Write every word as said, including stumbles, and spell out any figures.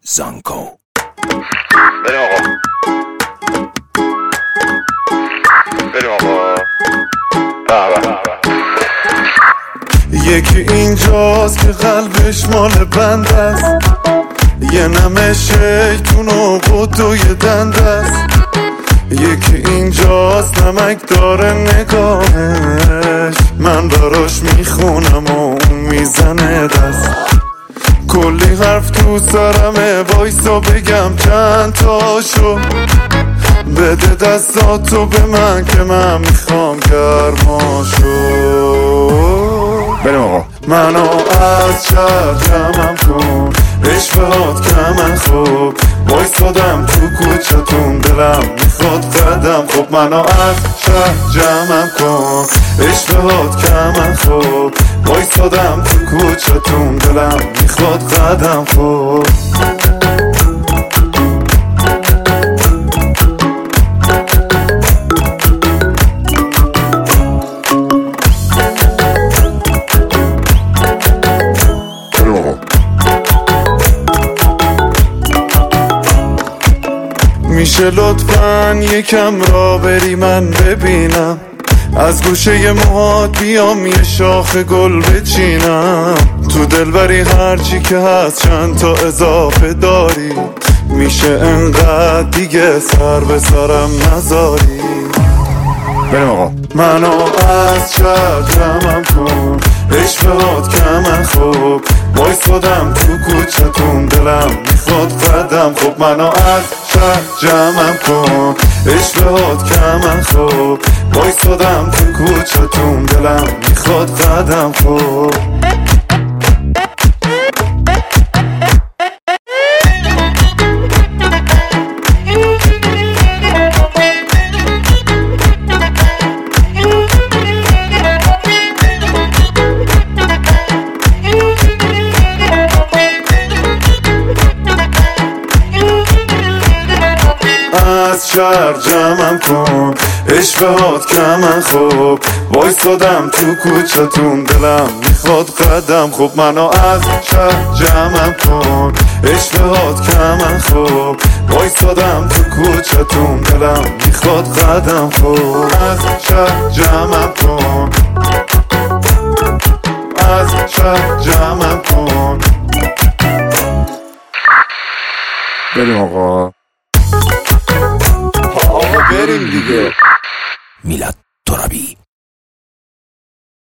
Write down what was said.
زانکو. بریم آقا بریم آقا بابا. یکی اینجاست که قلبش مال بند است، یه نمه شیطون و قدوی دند است. یکی اینجاست نمک داره نگاهش، من براش میخونم و اون میزنه دست. کلی حرف تو سرمه، وایسا بگم چند تاشو. بده دستاتو به من که من میخوام گرماشو. بریم آقا. منو از شهر جمعم کن، عشقات که من خوب وایسادم تو کوچتون، دلم میخواد قدم خوب. منو از شهر جمعم کن، عشقات که من خوب وایسادم تو کوچتون، دلم میخواد قدم خوب. میشه لطفاً یکم را بری من ببینم، از گوشه موهات بیام یه شاخ گل بچینم. تو دلبری هرچی که هست چند تا اضافه داری، میشه انقدر دیگه سر به سرم نذاری. بریم آقا. منو از شهر جمعم کن، عشقات که من خوب وایسادم تو کوچتون، دلم میخواد قدم خوب. منو از شهر جمعم کن، عشقات که من خوب وایسادم تو کوچتون، دلم میخواد قدم خوب. از شهر جمعم کن، عشقات که من خوب وایسادم تو کوچتون، دلم میخواد قدم خوب. منو از شهر جمعم کن، عشقات که من خوب وایسادم تو کوچتون، دلم میخواد قدم خوب. از شهر جمعم کن، از شهر جمعم کن. بریم آقا. آقا بریم دیگه. میلاد ترابی.